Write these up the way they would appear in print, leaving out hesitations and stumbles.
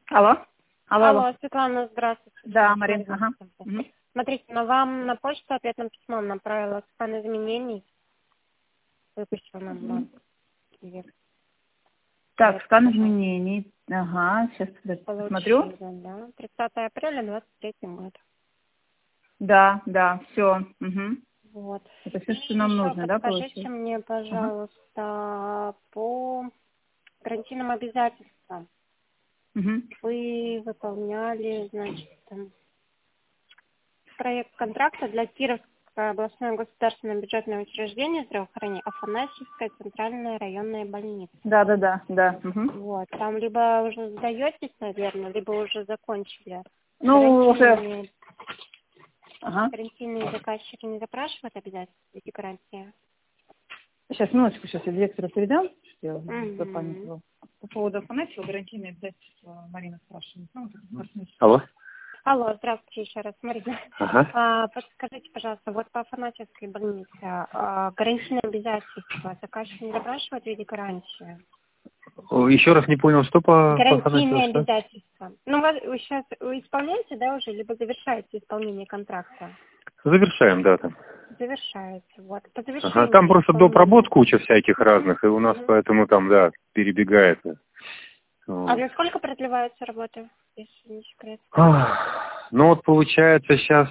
Алло. Алло, алло. Алло, Светлана, здравствуйте. Да, Марина. Ага. Угу. Смотрите, вам на почту ответным письмом направила скан изменений. Выпустила нам Так, скан изменений. Ага, сейчас посмотрю. Да. 30 апреля 23 год. Да, все. Угу. Вот. Это все, что нам нужно, да, Скажите получается? мне, пожалуйста, по гарантийным обязательствам. Угу. Вы выполняли, значит, проект контракта для Кировского областное государственное бюджетное учреждение здравоохранения Афанасьевская центральная районная больница. Да. Угу. Вот. Там либо уже сдаетесь, наверное, либо уже закончили. Ну, уже. Ага. Гарантийные заказчики не запрашивают обязательства эти гарантии? Сейчас, минуточку, сейчас я директора передам. Я запамятовала. По поводу Афанасьева гарантийные обязательства Марина спрашивает. Алло. Алло, здравствуйте еще раз, Марина. Ага. Подскажите, пожалуйста, вот по Афанасьевской больнице гарантийные обязательства заказчик не запрашивает в виде гарантии? Еще раз не понял, что по гарантийные обязательства. Ну, вы сейчас исполняете, да, уже, либо завершаете исполнение контракта? Завершаем, да, там. Завершаете, вот. По Ага, там просто доп. Работ куча всяких разных, и у нас поэтому там, да, перебегает. А для сколько продлеваются работы, если не секрет? Ну вот получается сейчас,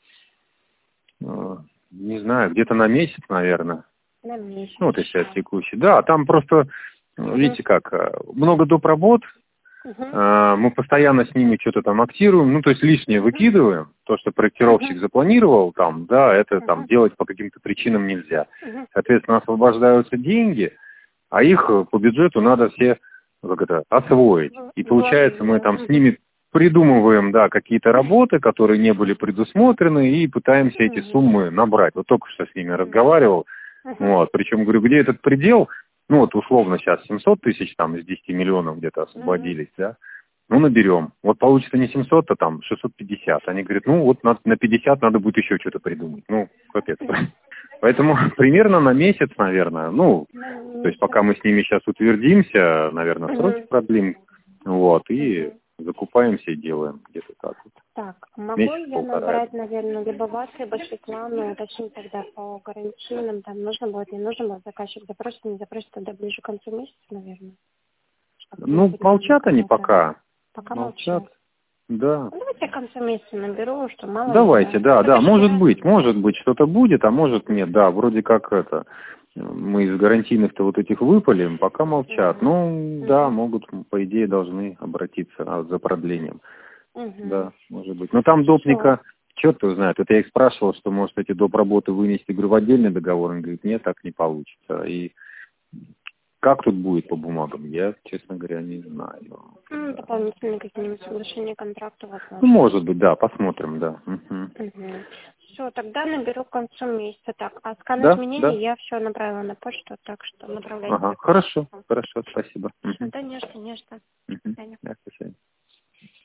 не знаю, где-то на месяц, наверное. На месяц. Ну вот если текущий. Да, там просто, видите как, много доп. Работ, мы постоянно с ними что-то там актируем, ну то есть лишнее выкидываем, то, что проектировщик запланировал там, да, это там делать по каким-то причинам нельзя. Соответственно, освобождаются деньги, а их по бюджету надо все освоить. И получается, мы там с ними придумываем, да, какие-то работы, которые не были предусмотрены, и пытаемся эти суммы набрать. Вот только что с ними разговаривал. Вот, причем говорю, где этот предел? Ну вот условно сейчас 700 тысяч там из 10 миллионов где-то освободились, да? Ну наберем. Вот получится не 700, а там 650. Они говорят, ну вот на 50 надо будет еще что-то придумать. Ну, капец. Поэтому примерно на месяц, наверное, ну, то есть пока мы с ними сейчас утвердимся, наверное, сроки продлим, вот, и закупаемся и делаем где-то так вот. Так, могу я набрать, наверное, либо вас, либо Светлану, уточнить тогда по гарантийным, там нужно будет, не нужно будет, заказчик запросит, не запросит, тогда ближе к концу месяца, наверное. Ну, молчат они пока. Пока молчат. Да. Ну, давайте к концу месяца наберу, что мало ли. Давайте, да, может быть, что-то будет, а может нет, да, вроде как это, мы из гарантийных-то вот этих выпалим, пока молчат. Ну, да, могут, по идее, должны обратиться за продлением. Да, может быть. Но там допника, черт его знает, это я их спрашивал, что может эти доп. Работы вынести, говорю, в отдельный договор, он говорит, нет, так не получится. И как тут будет по бумагам, я, честно говоря, не знаю. Дополнительные какие-нибудь соглашения контракта возможно. Ну, может быть, да, посмотрим, да. Все, тогда наберу к концу месяца. Так, а скан изменений я все направила на почту, так что направляйте. Ага, хорошо, спасибо. Да, не что. Да, спасибо.